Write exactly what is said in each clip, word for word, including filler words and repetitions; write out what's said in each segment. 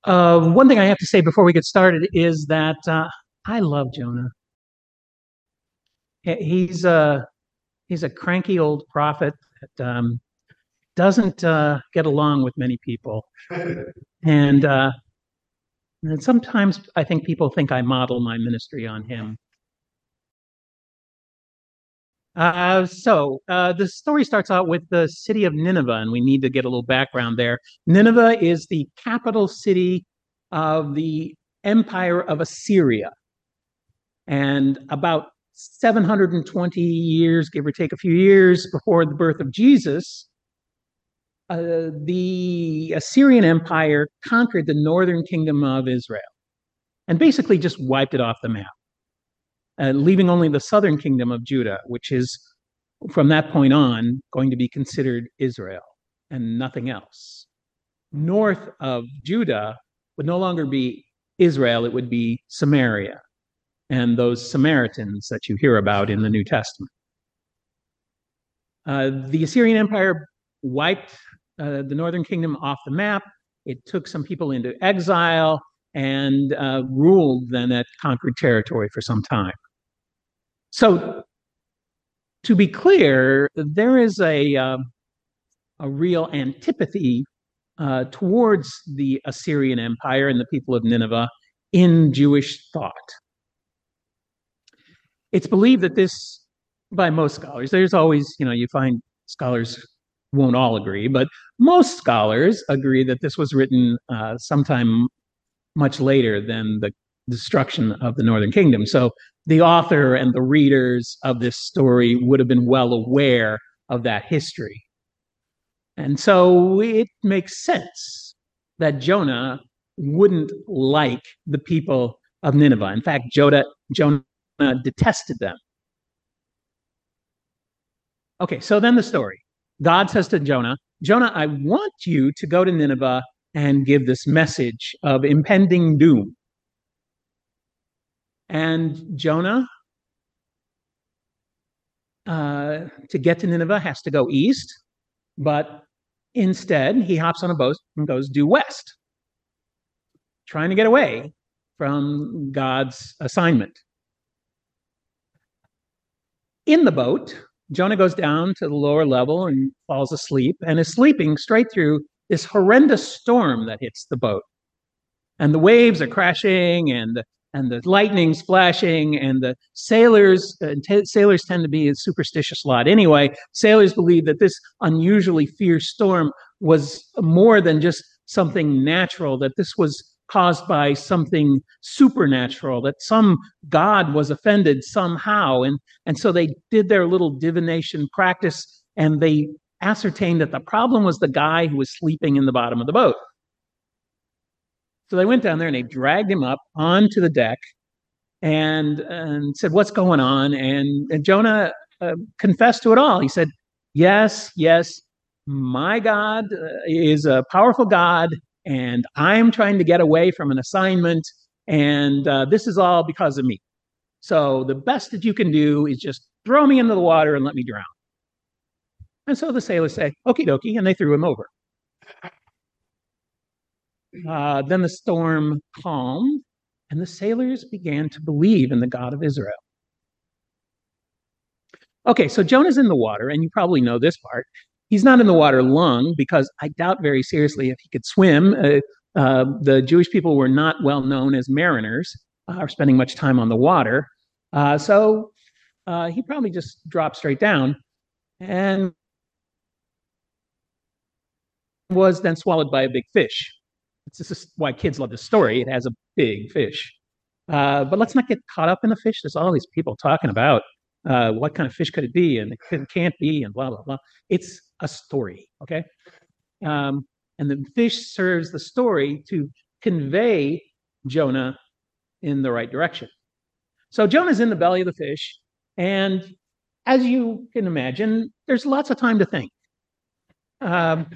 Uh, one thing I have to say before we get started is that uh, I love Jonah. He's a he's a cranky old prophet that um, doesn't uh, get along with many people, and, uh, and sometimes I think people think I model my ministry on him. Uh, so uh, the story starts out with the city of Nineveh, and we need to get a little background there. Nineveh is the capital city of the Empire of Assyria. And about seven hundred twenty years, give or take a few years before the birth of Jesus, uh, the Assyrian Empire conquered the northern kingdom of Israel and basically just wiped it off the map, uh, leaving only the southern kingdom of Judah, which is from that point on going to be considered Israel and nothing else. North of Judah would no longer be Israel, it would be Samaria and those Samaritans that you hear about in the New Testament. Uh, the Assyrian Empire wiped uh, the northern kingdom off the map. It took some people into exile and uh, ruled then that conquered territory for some time. So, to be clear, there is a, uh, a real antipathy uh, towards the Assyrian Empire and the people of Nineveh in Jewish thought. It's believed that this, by most scholars, there's always, you know, you find scholars won't all agree, but most scholars agree that this was written uh, sometime much later than the destruction of the Northern Kingdom. So the author and the readers of this story would have been well aware of that history. And so it makes sense that Jonah wouldn't like the people of Nineveh. In fact, Jonah, Jonah detested them. Okay, so then the story. God says to Jonah, Jonah, I want you to go to Nineveh and give this message of impending doom. And Jonah, uh, to get to Nineveh, has to go east, but instead he hops on a boat and goes due west, trying to get away from God's assignment. In the boat, Jonah goes down to the lower level and falls asleep and is sleeping straight through this horrendous storm that hits the boat. And the waves are crashing and the, and the lightning's flashing and the sailors, uh, t- sailors tend to be a superstitious lot. Anyway, sailors believe that this unusually fierce storm was more than just something natural, that this was caused by something supernatural, that some god was offended somehow. And, and so they did their little divination practice and they ascertained that the problem was the guy who was sleeping in the bottom of the boat. So they went down there and they dragged him up onto the deck and, and said, what's going on? And, and Jonah uh, confessed to it all. He said, yes, yes, my God is a powerful God, and I'm trying to get away from an assignment, and uh, this is all because of me. So the best that you can do is just throw me into the water and let me drown. And so the sailors say, okie dokie, and they threw him over. Uh, then the storm calmed, and the sailors began to believe in the God of Israel. Okay, so Jonah's in the water, and you probably know this part. He's not in the water long because I doubt very seriously if he could swim. Uh, uh, the Jewish people were not well known as mariners uh, or spending much time on the water. Uh, so uh, he probably just dropped straight down and was then swallowed by a big fish. This is why kids love this story. It has a big fish. Uh, but let's not get caught up in the fish. There's all these people talking about uh, what kind of fish could it be and it can't be and blah, blah, blah. It's a story, okay? Um, and the fish serves the story to convey Jonah in the right direction. So Jonah's in the belly of the fish, and as you can imagine, there's lots of time to think. Um,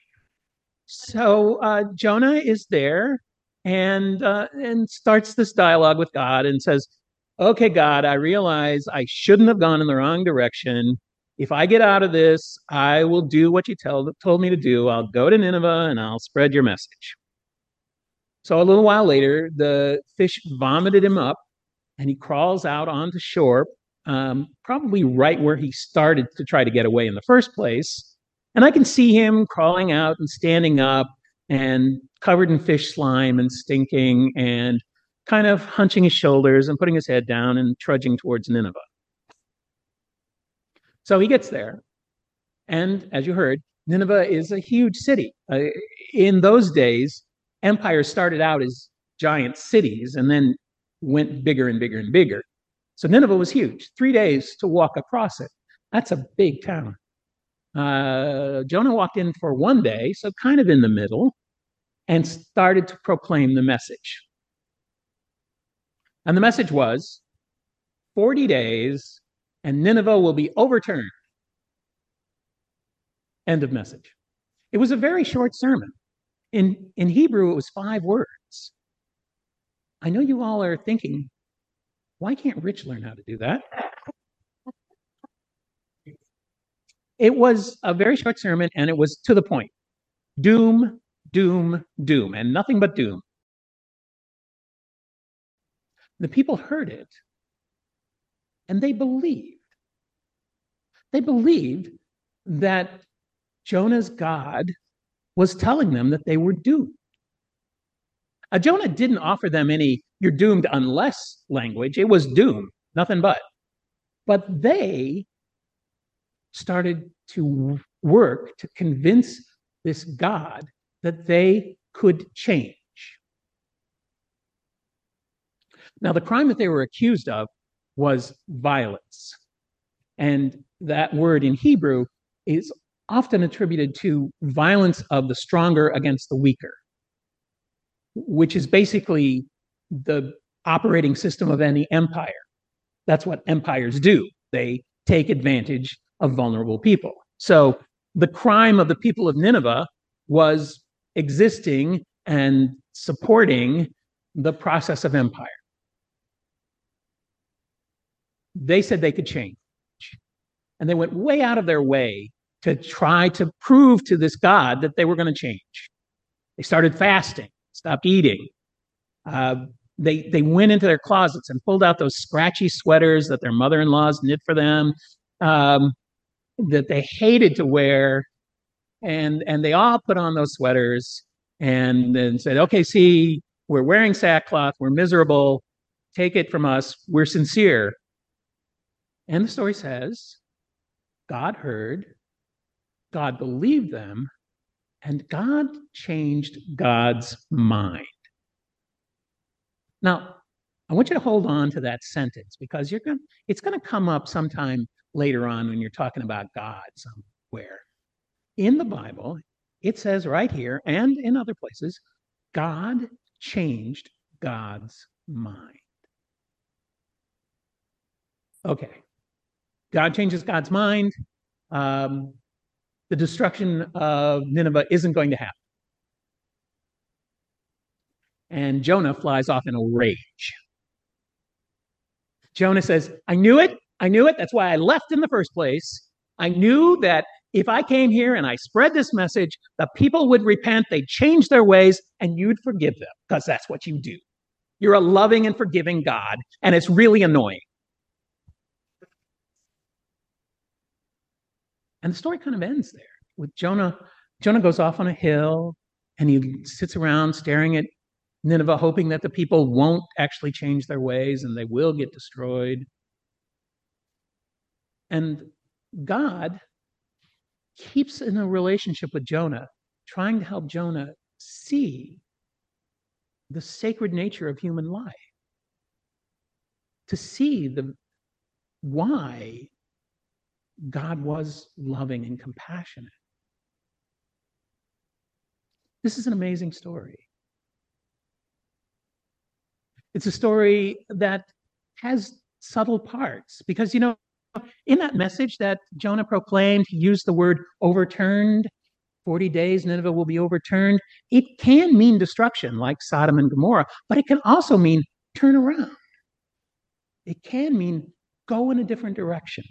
so uh, Jonah is there and uh, and starts this dialogue with God and says, okay, God, I realize I shouldn't have gone in the wrong direction. If I get out of this, I will do what you tell, told me to do. I'll go to Nineveh and I'll spread your message. So a little while later, the fish vomited him up, and he crawls out onto shore, um, probably right where he started to try to get away in the first place. And I can see him crawling out and standing up and covered in fish slime and stinking and kind of hunching his shoulders and putting his head down and trudging towards Nineveh. So he gets there. And as you heard, Nineveh is a huge city. Uh, in those days, empires started out as giant cities and then went bigger and bigger and bigger. So Nineveh was huge. Three days to walk across it. That's a big town. Uh, Jonah walked in for one day, so kind of in the middle, and started to proclaim the message. And the message was forty days and Nineveh will be overturned. End of message. It was a very short sermon. In, in Hebrew, it was five words. I know you all are thinking, why can't Rich learn how to do that? It was a very short sermon, and it was to the point. Doom, doom, doom, and nothing but doom. The people heard it, and they believed. They believed that Jonah's God was telling them that they were doomed. Uh, Jonah didn't offer them any "you're doomed unless" language. It was doom, nothing but. But they started to work to convince this God that they could change. Now, the crime that they were accused of was violence. And that word in Hebrew is often attributed to violence of the stronger against the weaker, which is basically the operating system of any empire. That's what empires do. They take advantage of vulnerable people. So the crime of the people of Nineveh was existing and supporting the process of empire. They said they could change. And they went way out of their way to try to prove to this God that they were going to change. They started fasting, stopped eating. Uh, they, they went into their closets and pulled out those scratchy sweaters that their mother-in-laws knit for them, um, that they hated to wear. And, and they all put on those sweaters and then said, okay, see, we're wearing sackcloth, we're miserable, take it from us, we're sincere. And the story says, God heard, God believed them, and God changed God's mind. Now, I want you to hold on to that sentence because you're going it's going to come up sometime later on when you're talking about God somewhere. In the Bible, it says right here and in other places, God changed God's mind. Okay. God changes God's mind. Um, the destruction of Nineveh isn't going to happen. And Jonah flies off in a rage. Jonah says, I knew it. I knew it. That's why I left in the first place. I knew that if I came here and I spread this message, the people would repent, they'd change their ways, and you'd forgive them, because that's what you do. You're a loving and forgiving God, and it's really annoying. And the story kind of ends there with Jonah. Jonah goes off on a hill, and he sits around staring at Nineveh, hoping that the people won't actually change their ways and they will get destroyed. And God keeps in a relationship with Jonah, trying to help Jonah see the sacred nature of human life, to see the why God was loving and compassionate. This is an amazing story. It's a story that has subtle parts because, you know, in that message that Jonah proclaimed, he used the word overturned. forty days, Nineveh will be overturned. It can mean destruction like Sodom and Gomorrah, but it can also mean turn around. It can mean go in a different direction.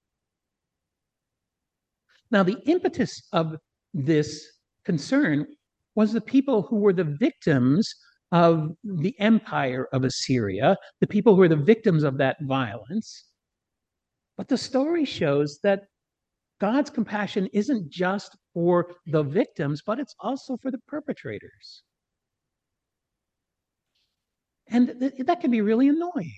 Now, the impetus of this concern was the people who were the victims of the empire of Assyria, the people who are the victims of that violence. But the story shows that God's compassion isn't just for the victims, but it's also for the perpetrators. And th- that can be really annoying.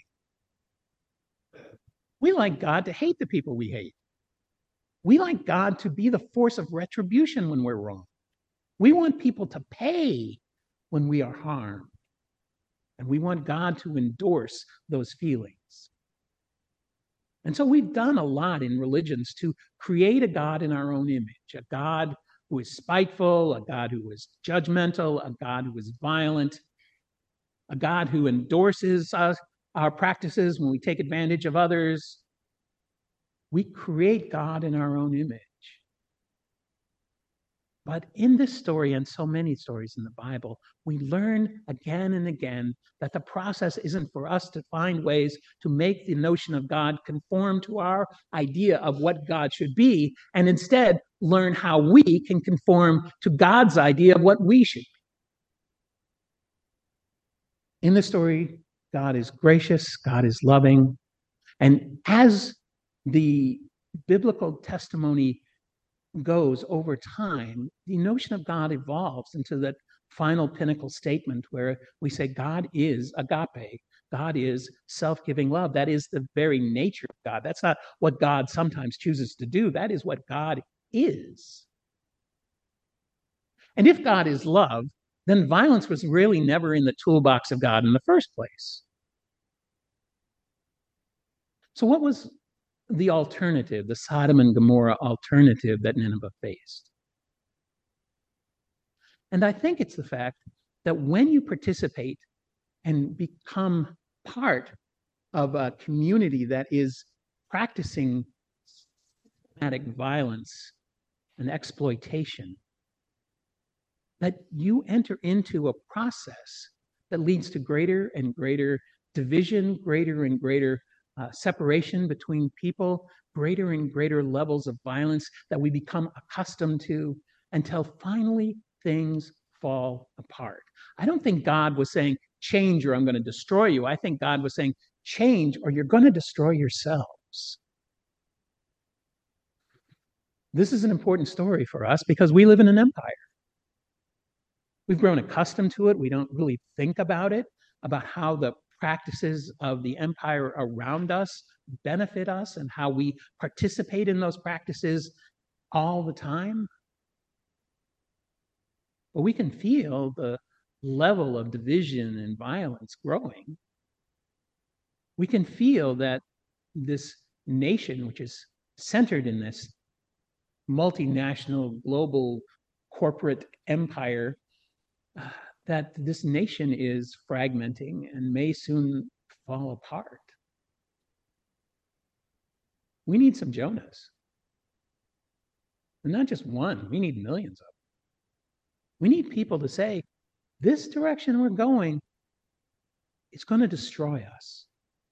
We like God to hate the people we hate. We like God to be the force of retribution when we're wrong. We want people to pay when we are harmed. And we want God to endorse those feelings. And so we've done a lot in religions to create a God in our own image, a God who is spiteful, a God who is judgmental, a God who is violent, a God who endorses us, our practices when we take advantage of others. We create God in our own image. But in this story and so many stories in the Bible, we learn again and again that the process isn't for us to find ways to make the notion of God conform to our idea of what God should be, and instead learn how we can conform to God's idea of what we should be. In the story, God is gracious, God is loving, and as the biblical testimony goes over time, the notion of God evolves into that final pinnacle statement where we say God is agape. God is self-giving love. That is the very nature of God. That's not what God sometimes chooses to do. That is what God is. And if God is love, then violence was really never in the toolbox of God in the first place. So what was the alternative, the Sodom and Gomorrah alternative that Nineveh faced? And I think it's the fact that when you participate and become part of a community that is practicing systematic violence and exploitation, that you enter into a process that leads to greater and greater division, greater and greater uh, separation between people, greater and greater levels of violence that we become accustomed to, until finally things fall apart. I don't think God was saying, change or I'm going to destroy you. I think God was saying, change or you're going to destroy yourselves. This is an important story for us because we live in an empire. We've grown accustomed to it. We don't really think about it, about how the practices of the empire around us benefit us and how we participate in those practices all the time. But we can feel the level of division and violence growing. We can feel that this nation, which is centered in this multinational, global corporate empire, uh, that this nation is fragmenting and may soon fall apart. We need some Jonahs. And not just one, we need millions of them. We need people to say, this direction we're going is going to destroy us.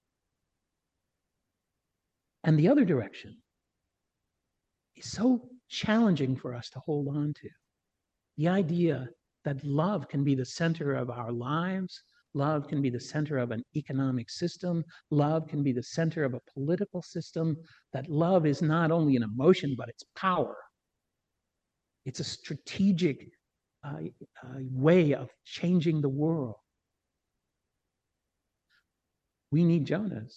And the other direction is so challenging for us to hold on to. The idea that love can be the center of our lives, love can be the center of an economic system, love can be the center of a political system, that love is not only an emotion, but it's power. It's a strategic uh, uh, way of changing the world. We need Jonahs.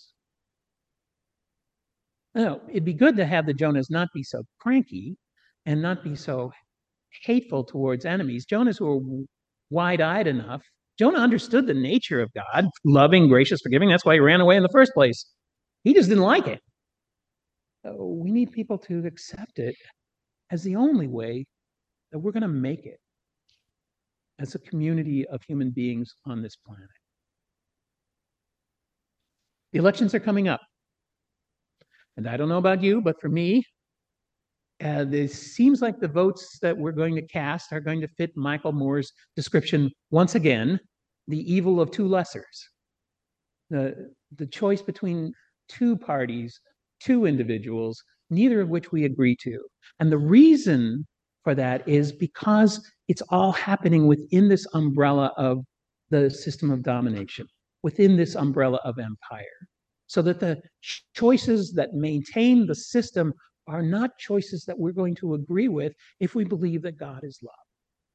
Now, it'd be good to have the Jonahs not be so cranky and not be so hateful towards enemies. Jonahs who were wide-eyed enough. Jonah understood the nature of God, loving, gracious, forgiving. That's why he ran away in the first place. He just didn't like it. So we need people to accept it as the only way that we're going to make it as a community of human beings on this planet. The elections are coming up. And I don't know about you, but for me, uh, it seems like the votes that we're going to cast are going to fit Michael Moore's description once again, the evil of two lessers. The, the choice between two parties, two individuals, neither of which we agree to. And the reason for that is because it's all happening within this umbrella of the system of domination, within this umbrella of empire, so that the choices that maintain the system are not choices that we're going to agree with if we believe that God is love.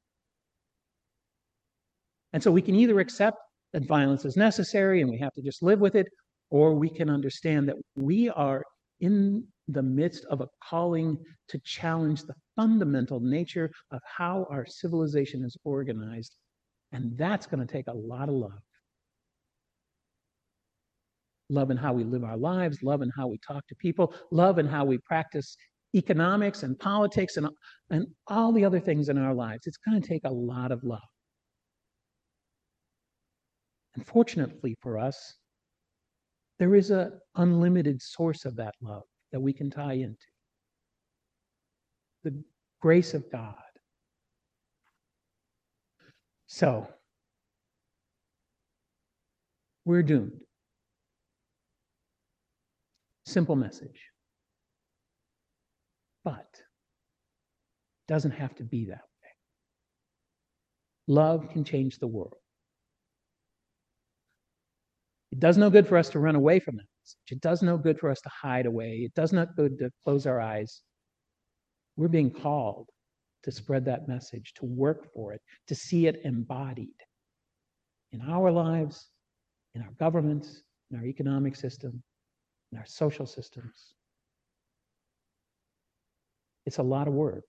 And so we can either accept that violence is necessary and we have to just live with it, or we can understand that we are in the midst of a calling to challenge the fundamental nature of how our civilization is organized. And that's going to take a lot of love. Love in how we live our lives, love in how we talk to people, love in how we practice economics and politics and, and all the other things in our lives. It's going to take a lot of love. And fortunately for us, there is an unlimited source of that love that we can tie into. The grace of God. So, we're doomed. Simple message. But it doesn't have to be that way. Love can change the world. It does no good for us to run away from that message. It does no good for us to hide away. It does not good to close our eyes. We're being called to spread that message, to work for it, to see it embodied in our lives, in our governments, in our economic system, in our social systems. It's a lot of work.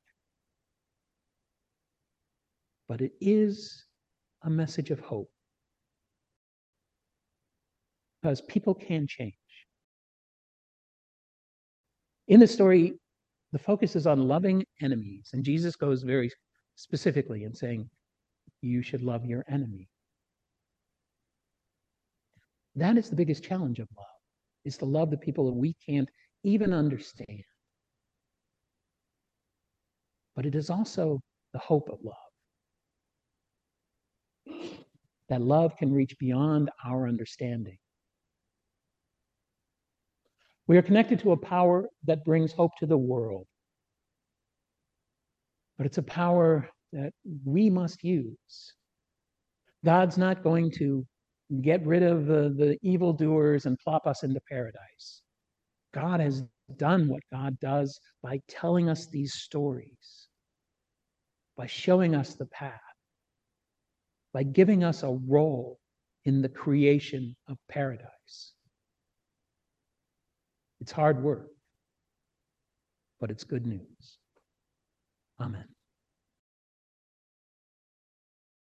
But it is a message of hope. Because people can change. In the story, the focus is on loving enemies. And Jesus goes very specifically in saying, you should love your enemy. That is the biggest challenge of love, is to love the people that we can't even understand. But it is also the hope of love. That love can reach beyond our understanding. We are connected to a power that brings hope to the world. But it's a power that we must use. God's not going to get rid of the, the evildoers and plop us into paradise. God has done what God does by telling us these stories, by showing us the path, by giving us a role in the creation of paradise. It's hard work, but it's good news. Amen.